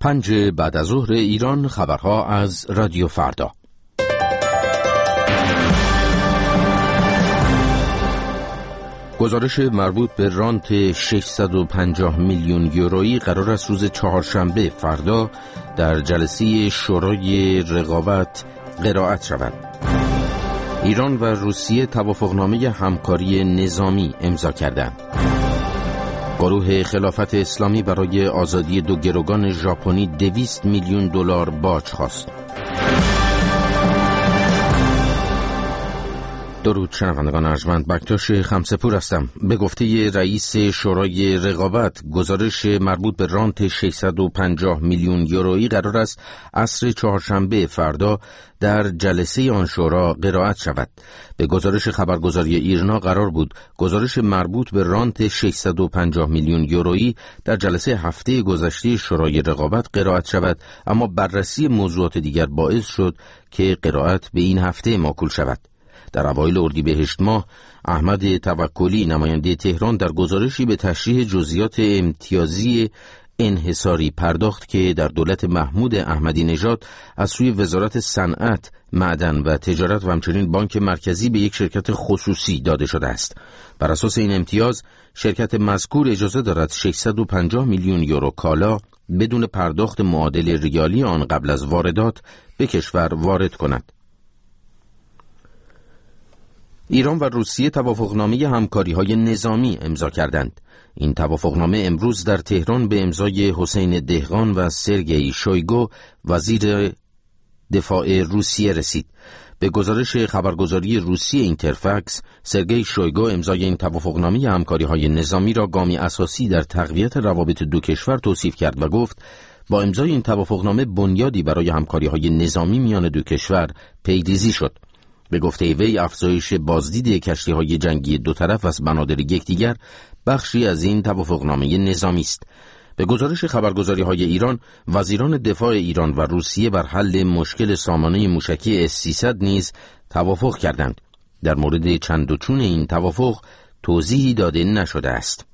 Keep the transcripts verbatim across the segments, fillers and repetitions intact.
پنج بعد از ظهر ایران، خبرها از رادیو فردا. گزارش مربوط به رانت ششصد و پنجاه میلیون یورویی قرار است روز چهارشنبه فردا در جلسه شورای رقابت قرائت شود. ایران و روسیه توافقنامه همکاری نظامی امضا کردند. گروه خلافت اسلامی برای آزادی دو گروگان ژاپنی دویست میلیون دلار باج خواست. درود شنوندگان ارجمند، بکتاش خمسه‌پور هستم. به گفته رئیس شورای رقابت، گزارش مربوط به رانت ششصد و پنجاه میلیون یورویی قرار است عصر چهارشنبه فردا در جلسه آن شورا قرائت شود. به گزارش خبرگزاری ایرنا قرار بود گزارش مربوط به رانت ششصد و پنجاه میلیون یورویی در جلسه هفته گذشته شورای رقابت قرائت شود، اما بررسی موضوعات دیگر باعث شد که قرائت به این هفته موکول شود. در اوایل اردیبهشت ماه، احمد توکلی نماینده تهران در گزارشی به تشریح جزئیات امتیازی انحصاری پرداخت که در دولت محمود احمدی نژاد از سوی وزارت صنعت، معدن و تجارت و همچنین بانک مرکزی به یک شرکت خصوصی داده شده است. بر اساس این امتیاز، شرکت مذکور اجازه دارد ششصد و پنجاه میلیون یورو کالا بدون پرداخت معادل ریالی آن قبل از واردات به کشور وارد کند. ایران و روسیه توافقنامه همکاری‌های نظامی امضا کردند. این توافقنامه امروز در تهران به امضای حسین دهقان و سرگئی شویگو وزیر دفاع روسیه رسید. به گزارش خبرگزاری روسیه اینترفکس، سرگئی شویگو امضای این توافقنامه همکاری‌های نظامی را گامی اساسی در تقویت روابط دو کشور توصیف کرد و گفت با امضای این توافقنامه بنیادی برای همکاری‌های نظامی میان دو کشور پیریزی شد. به گفته وی، افزایش بازدید کشتی‌های جنگی دو طرف از بنادر یکدیگر بخشی از این توافقنامه نظامی است. به گزارش خبرگزاری‌های ایران، وزیران دفاع ایران و روسیه بر حل مشکل سامانه موشکی اس سیصد نیز توافق کردند. در مورد چند و چون این توافق توضیحی داده نشده است.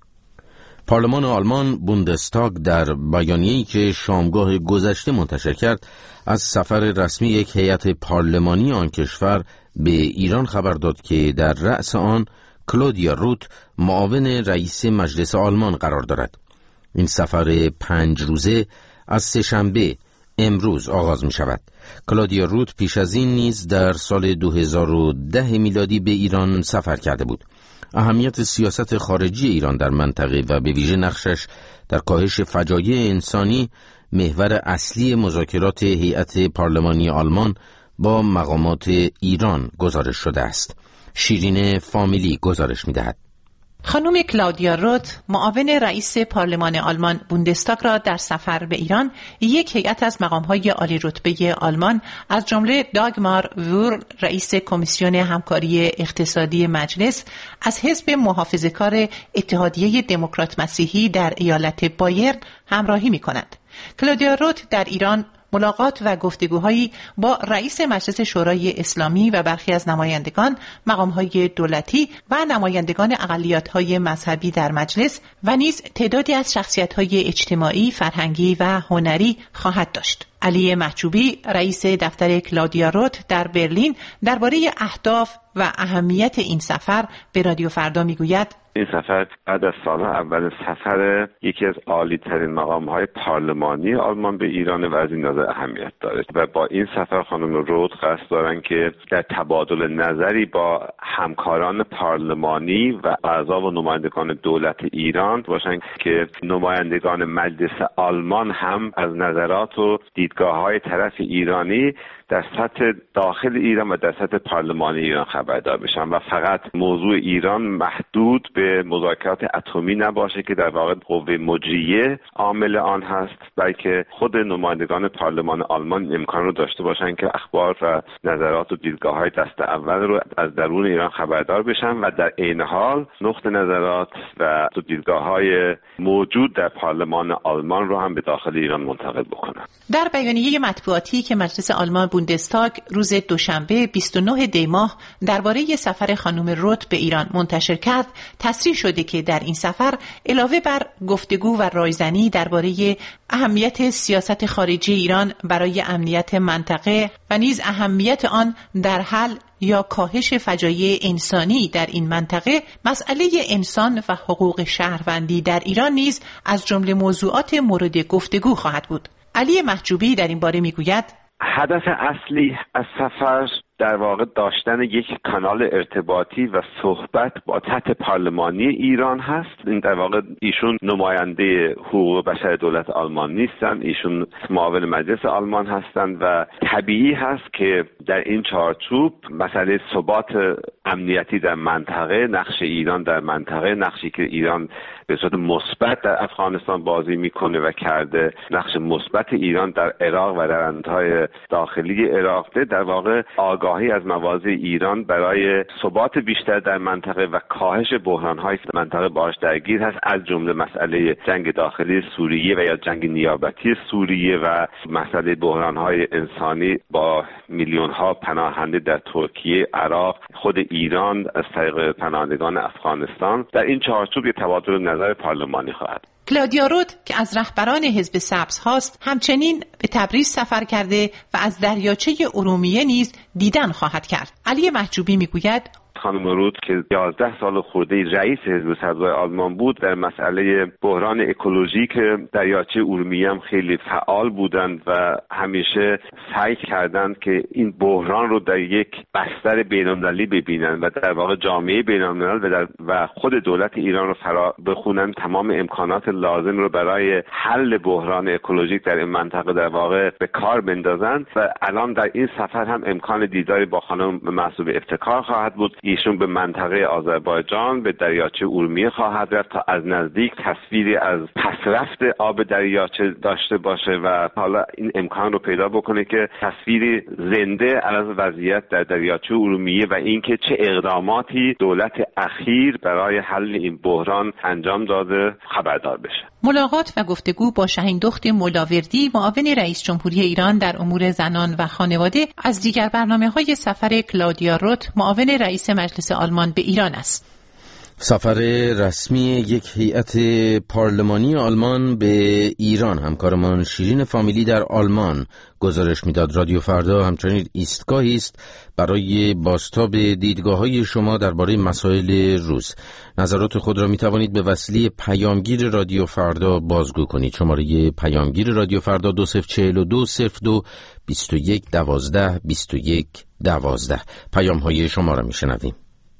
پارلمان آلمان بوندستاگ در بیانیه‌ای که شامگاه گذشته منتشر کرد از سفر رسمی یک هیئت پارلمانی آن کشور به ایران خبر داد که در رأس آن کلودیا روت، معاون رئیس مجلس آلمان قرار دارد. این سفر پنج روزه از سه‌شنبه امروز آغاز می شود. کلودیا روت پیش از این نیز در سال دو هزار و ده میلادی به ایران سفر کرده بود. اهمیت سیاست خارجی ایران در منطقه و به ویژه نقشش در کاهش فجایع انسانی محور اصلی مذاکرات هیئت پارلمانی آلمان با مقامات ایران گزارش شده است. شیرین فامیلی گزارش می‌دهد. خانم کلاودیا روت، معاون رئیس پارلمان آلمان بوندستاگ را در سفر به ایران یک هیئت از مقام‌های عالی رتبه آلمان از جمله داگمار وور، رئیس کمیسیون همکاری اقتصادی مجلس، از حزب محافظه‌کار اتحادیه دموکرات مسیحی در ایالت بایرن همراهی می‌کند. کلاودیا روت در ایران ملاقات و گفتگوهایی با رئیس مجلس شورای اسلامی و برخی از نمایندگان مقام‌های دولتی و نمایندگان اقلیت‌های مذهبی در مجلس و نیز تعدادی از شخصیت‌های اجتماعی، فرهنگی و هنری خواهد داشت. علی محجوبی، رئیس دفتر کلاودیا روت در برلین، درباره اهداف و اهمیت این سفر به رادیو فردا میگوید: این سفر بعد از سالها اول سفر یکی از عالی ترین مقام های پارلمانی آلمان به ایران و از این نظر اهمیت داره و با این سفر خانم روت قصد دارن که در تبادل نظری با همکاران پارلمانی و اعضا و نمایندگان دولت ایران باشن که نمایندگان مجلس آلمان هم از نظرات و دیدگاه های طرف ایرانی در سطح داخل ایران و در سطح پارلمانی ایران خبردار بشن و فقط موضوع ایران محدود به مذاکرات اتمی نباشه که در واقع قوه مجریه عامل آن هست، بلکه خود نمایندگان پارلمان آلمان امکان رو داشته باشن که اخبار و نظرات و دیدگاه های دست اول رو از درون ایران خبردار بشن و در عین حال نقطه نظرات و دیدگاه های موجود در پارلمان آلمان رو هم به داخل ایران منتقل بکنن. در بیانیه مطبوعاتی که مجلس آلمان بوندستاگ روز دوشنبه بیست و نه دی ماه درباره سفر خانم روت به ایران منتشر کرد، تصریح شده که در این سفر علاوه بر گفتگو و رایزنی درباره اهمیت سیاست خارجی ایران برای امنیت منطقه و نیز اهمیت آن در حل یا کاهش فجایع انسانی در این منطقه، مسئله انسان و حقوق شهروندی در ایران نیز از جمله موضوعات مورد گفتگو خواهد بود. علی محجوبی در این باره میگوید: هدف اصلی از سفر در واقع داشتن یک کانال ارتباطی و صحبت با سطح پارلمانی ایران هست. این در واقع ایشون نماینده حقوق بشر دولت آلمان نیستن، ایشون معاون مجلس آلمان هستند و طبیعی هست که در این چارچوب مسئله ثبات امنیتی در منطقه، نقش ایران در منطقه، نقشی که ایران به صورت مثبت در افغانستان بازی میکنه و کرده، نقش مثبت ایران در عراق و در انتهای داخلی عراق، در واقع آگاهی از مواضع ایران برای ثبات بیشتر در منطقه و کاهش بحران‌های منطقه باهاش درگیر هست، از جمله مسئله جنگ داخلی سوریه و یا جنگ نیابتی سوریه و مسئله بحران‌های انسانی با میلیون‌ها پناهنده در ترکیه، عراق، خود ایران از طریق پناهندگان افغانستان. در این چارچوب یک تبادل نظر پارلمانی خواهد. کلادیا روت که از رهبران حزب سبز هاست، همچنین به تبریز سفر کرده و از دریاچه ارومیه نیز دیدن خواهد کرد. علی محجوبی میگوید: خانم روت که یازده سال خورده رئیس حزب سبزهای آلمان بود، در مسئله بحران اکولوژیک دریاچه ارومیه هم خیلی فعال بودند و همیشه سعی کردند که این بحران رو در یک بستر بین‌المللی ببینند و در واقع جامعه بین‌الملل و, در و خود دولت ایران رو فرا بخونند، تمام امکانات لازم رو برای حل بحران اکولوژیک در این منطقه در واقع به کار بندازند و الان در این سفر هم امکان دیداری با خانم محسوب افتخار خواهد بود. ایشون به منطقه آذربایجان به دریاچه ارومیه خواهد رفت تا از نزدیک تصویری از پسرفت آب دریاچه داشته باشه و حالا این امکان رو پیدا بکنه که تصویری زنده از وضعیت در دریاچه ارومیه و اینکه چه اقداماتی دولت اخیر برای حل این بحران انجام داده خبردار بشه. ملاقات و گفتگو با شهین دخت ملاوردی، معاون رئیس جمهوری ایران در امور زنان و خانواده، از دیگر برنامه‌های سفر کلادیا روت، معاون رئیس مجلس آلمان به ایران است. سفر رسمی یک هیئت پارلمانی آلمان به ایران. همکارمان شیرین فامیلی در آلمان گزارش میداد. رادیو فردا همچنین ایستگاهی است برای بازتاب دیدگاه‌های شما درباره مسائل روز. نظرات خود را می توانید به وسیله پیامگیر رادیو فردا بازگو کنید. شماره پیامگیر رادیو فردا دو صفر چهل و دو صفر دو بیست و یک دوازده بیست و یک دوازده. پیام‌های شما را میشنویم.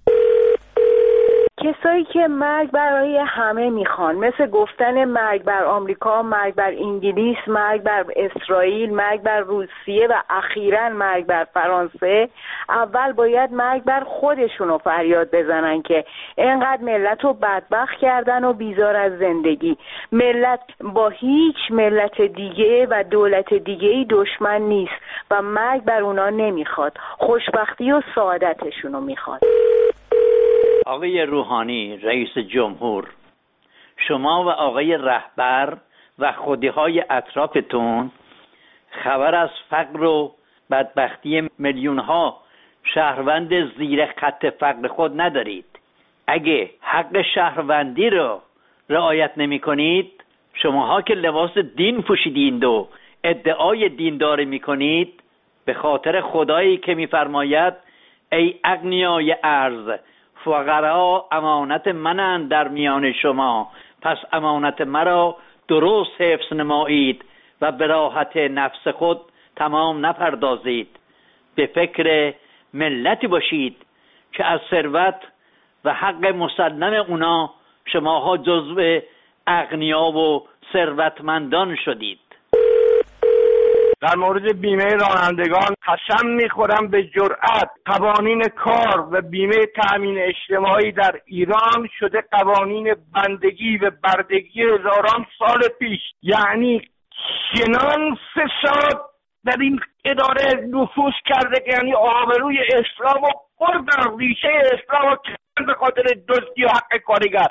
کسایی که مرگ برای همه میخوان، مثل گفتن مرگ بر آمریکا، مرگ بر انگلیس، مرگ بر اسرائیل، مرگ بر روسیه و اخیراً مرگ بر فرانسه، اول باید مرگ بر خودشونو فریاد بزنن که اینقدر ملت رو بدبخت کردن و بیزار از زندگی. ملت با هیچ ملت دیگه و دولت دیگه‌ای دشمن نیست و مرگ بر اونا نمیخواد، خوشبختی و سعادتشونو میخواد. آقای روحانی رئیس جمهور، شما و آقای رهبر و خودی‌های اطرافتون خبر از فقر و بدبختی میلیون‌ها شهروند زیر خط فقر خود ندارید. اگه حق شهروندی رو رعایت نمی کنید، شماها که لباس دین پوشیدید و ادعای دینداری می کنید، به خاطر خدایی که می فرماید ای اغنیای ارض، فقرا امانت منند در میان شما، پس امانت مرا درست حفظ نمایید و به راحت نفس خود تمام نپردازید. به فکر ملتی باشید که از ثروت و حق مسلم اونا شماها جزو اغنیا و ثروتمندان شدید. در مورد بیمه رانندگان قسم میخورم به جرأت قوانین کار و بیمه تأمین اجتماعی در ایران شده قوانین بندگی و بردگی هزاران سال پیش. یعنی چنان فساد در این اداره نفوذ کرده که یعنی آبروی اسلام و بردن ریشه اسلام و به خاطر دزدی و حق کارگر.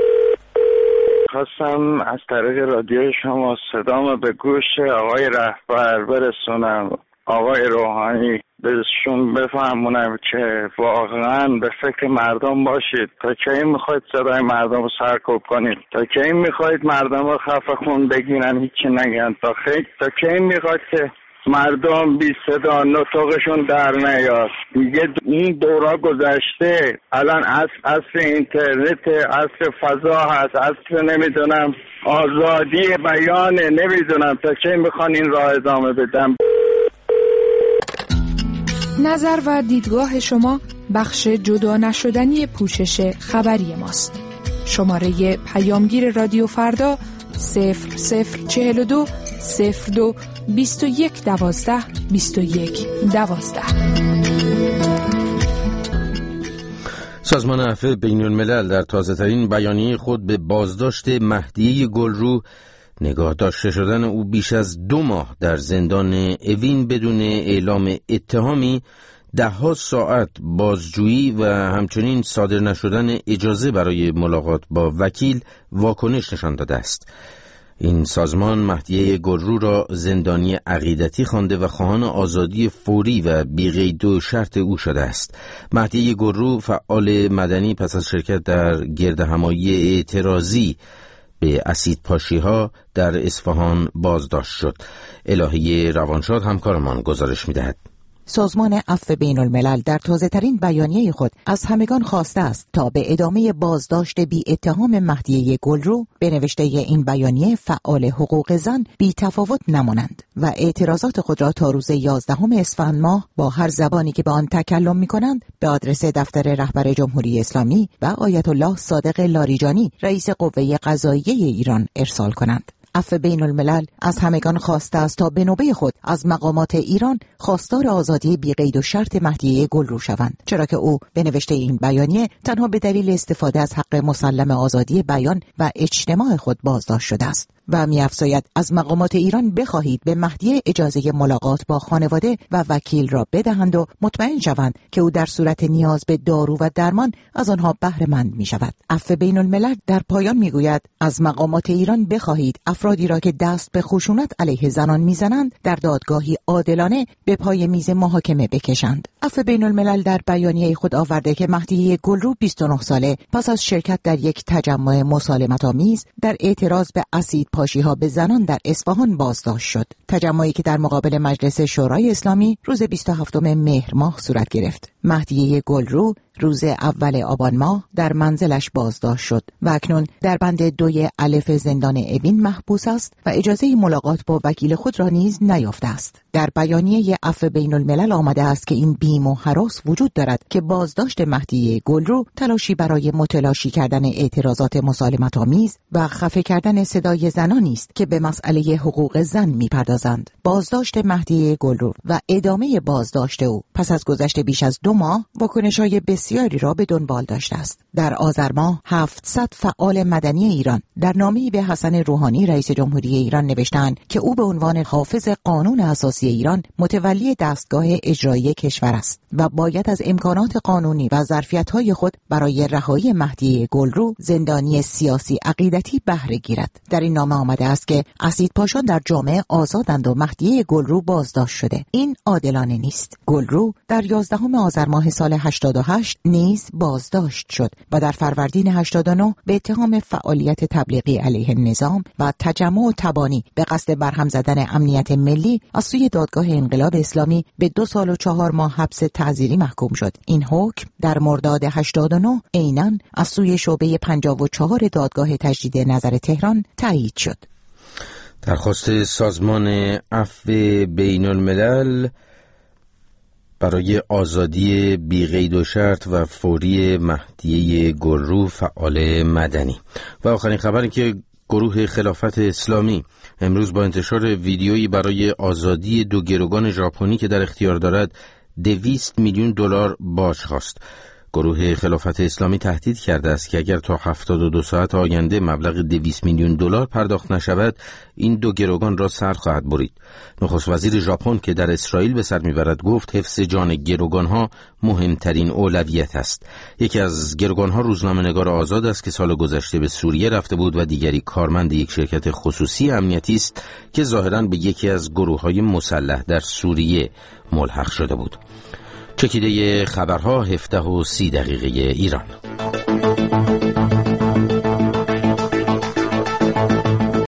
خواستم از طریق رادیو شما صدامو به گوش آقای رهبر برسونم آقای روحانی بهشون بفهمونم که واقعا به فکر مردم باشید. تا کی میخواید صدای مردم رو سرکوب کنید؟ تا کی میخواید مردم رو خفه خون بگیرن هیچی نگن؟ تا خیلی تا کی میخواید که مردم بی صدا نطقشون در نیاد؟ دیگه این دورا گذشته. الان اصل اصل اینترنت، اصل فضا هست، اصل نمیدونم آزادی بیان. نمیدونم تا کی میخوان این راه ادامه بدن. نظر و دیدگاه شما بخش جدا نشدنی پوشش خبری ماست. شماره پیامگیر رادیو فردا صفر صفر چهل و دو صفر دو بیست و یک دوازده بیست و یک دوازده. سازمان عفو بین الملل در تازه ترین بیانیه خود به بازداشت مهدیه گلرو، نگاه داشته شدن او بیش از دو ماه در زندان اوین بدون اعلام اتهامی، ده ها ساعت بازجویی و همچنین صادر نشدن اجازه برای ملاقات با وکیل واکنش نشان داده است. این سازمان مهدیه گلرو را زندانی عقیدتی خوانده و خواهان آزادی فوری و بی‌قید و شرط او شده است. مهدیه گلرو فعال مدنی پس از شرکت در گردهمایی اعتراضی به اسید پاشی ها در اصفهان بازداشت شد. الهی روانشاد همکارمان گزارش می‌دهد. سازمان عفو بین الملل در تازه ترین بیانیه خود از همگان خواسته است تا به ادامه بازداشت بی اتهام مهدیه گلرو به نوشته این بیانیه فعال حقوق زن بی تفاوت نمانند و اعتراضات خود را تا روز یازدهم اسفند ماه با هر زبانی که به آن تکلم می کنند به آدرس دفتر رهبر جمهوری اسلامی و آیت الله صادق لاریجانی رئیس قوه قضاییه ایران ارسال کنند. عفو بین الملل از همگان خواسته است تا به نوبه خود از مقامات ایران خواستار آزادی بی قید و شرط مهدیه گلرو شوند، چرا که او به نوشته این بیانیه تنها به دلیل استفاده از حق مسلم آزادی بیان و اجتماع خود بازداشت شده است و می‌افزاید از مقامات ایران بخواهید به مهدیه اجازه ملاقات با خانواده و وکیل را بدهند و مطمئن شوند که او در صورت نیاز به دارو و درمان از آنها بهره مند می‌شود. عفو بین الملل در پایان می‌گوید از مقامات ایران بخواهید افرادی را که دست به خشونت علیه زنان می‌زنند در دادگاهی عادلانه به پای میز محاکمه بکشند. عفو بین الملل در بیانیه خود آورده که مهدیه گلرو بیست و نه ساله پس از شرکت در یک تجمع مسالمت‌آمیز در اعتراض به اسید پاشی ها به زنان در اصفهان بازداشت شد. تجمعی که در مقابل مجلس شورای اسلامی روز بیست و هفتم مهر ماه صورت گرفت. مهدیه گلرو روز اول آبان ماه در منزلش بازداشت شد و اکنون در بند دوی الف زندان اوین محبوس است و اجازه ملاقات با وکیل خود را نیز نیافته است. در بیانیه عفو بین الملل آمده است که این بیم و هراس وجود دارد که بازداشت مهدیه گلرو تلاشی برای متلاشی کردن اعتراضات مسالمت‌آمیز و خفه کردن صدای زنانی است که به مسئله حقوق زن می‌پردازند. بازداشت مهدیه گلرو و ادامه بازداشت او پس از گذشت بیش از دو ماه واکنش‌های بسیاری را به دنبال داشته است. در آذر ماه هفتصد فعال مدنی ایران در نامه‌ای به حسن روحانی رئیس جمهوری ایران نوشتند که او به عنوان حافظ قانون اساسی ایران متولی دستگاه اجرایی کشور است و باید از امکانات قانونی و ظرفیت‌های خود برای رهایی مهدیه گلرو زندانی سیاسی عقیدتی بهره گیرد. در این نامه آمده است که اسیدپاشان در جامعه آزادند و مهدیه گلرو بازداشت شده. این عادلانه نیست. گلرو در یازدهم آذر ماه سال هشتاد و هشت نیز بازداشت شد و در فروردین هشتاد و نه به اتهام فعالیت تبلیغی علیه نظام و تجمع و تبانی به قصد برهم زدن امنیت ملی از سوی دادگاه انقلاب اسلامی به دو سال و چهار ماه حبس تعزیری محکوم شد. این حکم در مرداد هشتاد و نه عیناً از سوی شعبه پنجاه و چهار دادگاه تجدید نظر تهران تایید شد. درخواست سازمان عفو بین الملل برای آزادی بی قید و شرط و فوری مهدیه گلرو فعال مدنی. و آخرین خبری که گروه خلافت اسلامی امروز با انتشار ویدیویی برای آزادی دو گروگان ژاپنی که در اختیار دارد دویست میلیون دلار باج خواست. گروه خلافت اسلامی تهدید کرده است که اگر تا هفتاد و دو ساعت آینده مبلغ دویست میلیون دلار پرداخت نشود، این دو گروگان را سر خواهد برید. نخست وزیر ژاپن که در اسرائیل به سر میبرد گفت حفظ جان گروگانها مهمترین اولویت است. یکی از گروگانها روزنامه‌نگار آزاد است که سال گذشته به سوریه رفته بود و دیگری کارمند یک شرکت خصوصی امنیتی است که ظاهراً به یکی از گروه‌های مسلح در سوریه ملحق شده بود. چکیده خبرها هفده و سی دقیقه ایران.